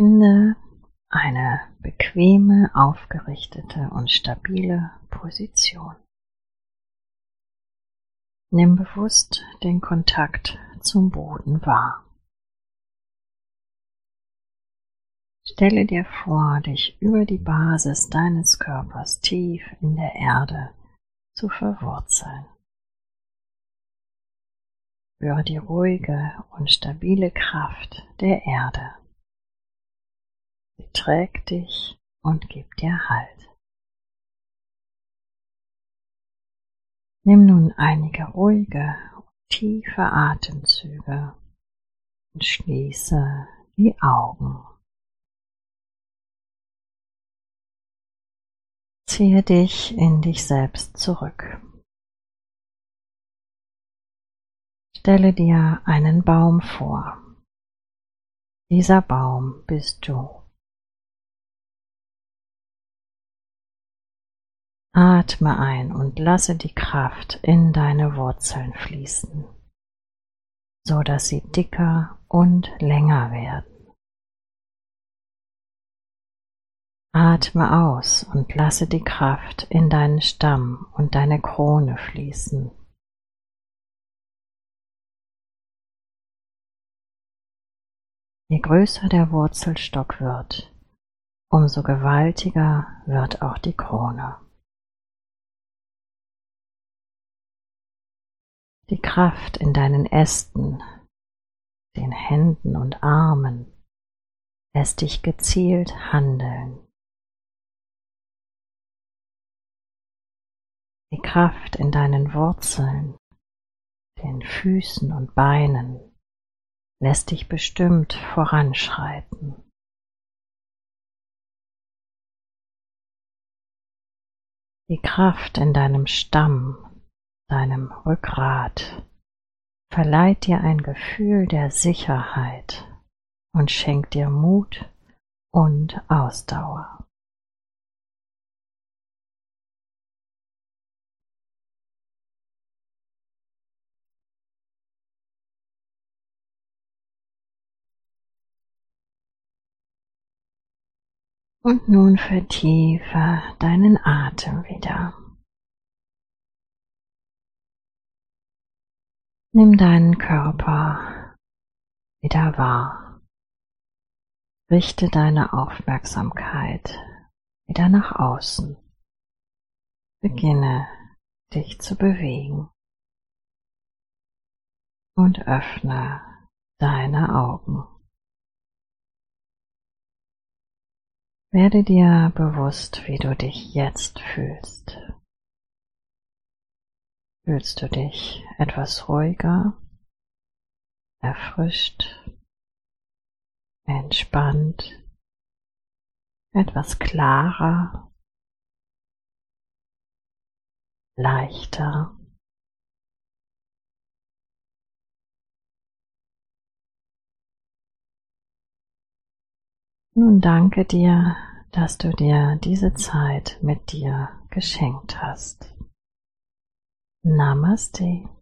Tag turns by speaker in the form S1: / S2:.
S1: Finde eine bequeme, aufgerichtete und stabile Position. Nimm bewusst den Kontakt zum Boden wahr. Stelle dir vor, dich über die Basis deines Körpers tief in der Erde zu verwurzeln. Spüre die ruhige und stabile Kraft der Erde. Sie trägt dich und gibt dir Halt. Nimm nun einige ruhige und tiefe Atemzüge und schließe die Augen. Ziehe dich in dich selbst zurück. Stelle dir einen Baum vor. Dieser Baum bist du. Atme ein und lasse die Kraft in deine Wurzeln fließen, so dass sie dicker und länger werden. Atme aus und lasse die Kraft in deinen Stamm und deine Krone fließen. Je größer der Wurzelstock wird, umso gewaltiger wird auch die Krone. Die Kraft in deinen Ästen, den Händen und Armen lässt dich gezielt handeln. Die Kraft in deinen Wurzeln, den Füßen und Beinen lässt dich bestimmt voranschreiten. Die Kraft in deinem Stamm, deinem Rückgrat, verleiht dir ein Gefühl der Sicherheit und schenkt dir Mut und Ausdauer. Und nun vertiefe deinen Atem wieder. Nimm deinen Körper wieder wahr. Richte deine Aufmerksamkeit wieder nach außen. Beginne dich zu bewegen und öffne deine Augen. Werde dir bewusst, wie du dich jetzt fühlst. Fühlst du dich etwas ruhiger, erfrischt, entspannt, etwas klarer, leichter? Nun danke dir, dass du dir diese Zeit mit dir geschenkt hast. Namaste.